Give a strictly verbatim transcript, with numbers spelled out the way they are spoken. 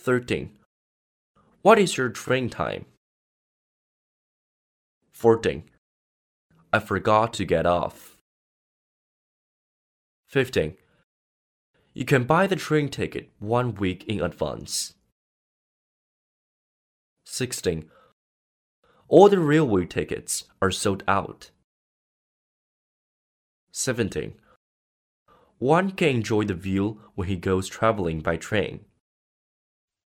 thirteen. What is your train time? fourteen. I forgot to get off. fifteen. You can buy the train ticket one week in advance. sixteen. All the railway tickets are sold out. seventeen. One can enjoy the view when he goes traveling by train.